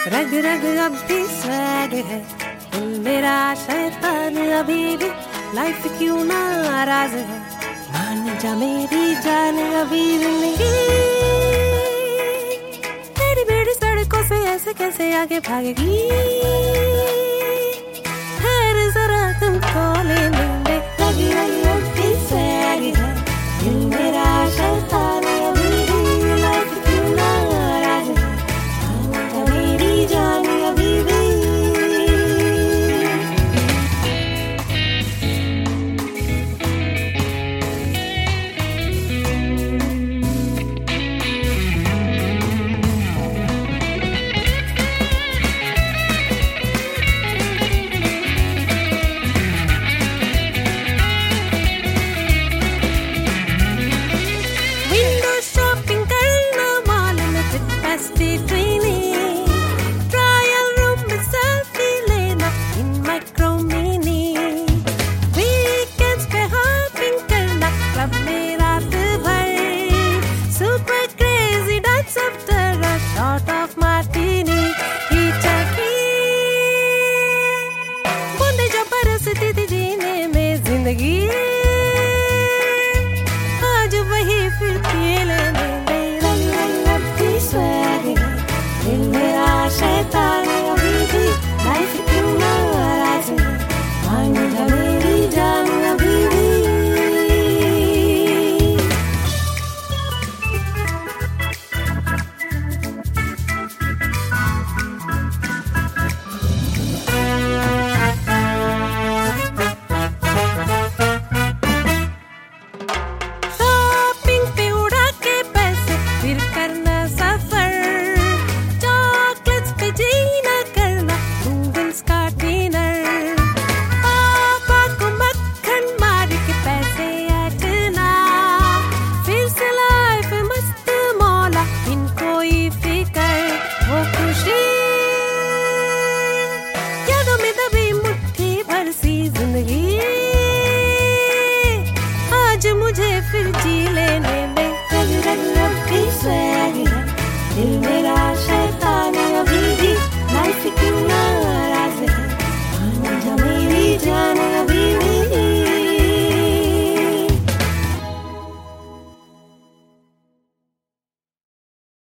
रग रग अब भी स्वैग है, दिल मेरा शैतान अभी भी, लाइफ क्यों नाराज है, मान जा मेरी जान अभी जिंदगी। मेरी बेड़ी सड़कों से ऐसे कैसे आगे भागेगी, ठहर जरा तुमको लेने दे। रग रग अब भी स्वैग है, दिल मेरा शैतान अभी भी, लाइफ क्यों नाराज है, मान जा मेरी जान अभी भी। आज वही फिर पिए लेने दे। रग रग अब भी स्वैग है, दिल मेरा शैतान अभी भी, लाइफ क्यों नाराज है, मान जा मेरी जान अभी भी। आज मुझे फिर जी लेने दे। रग रग अब भी स्वैग है, दिल मेरा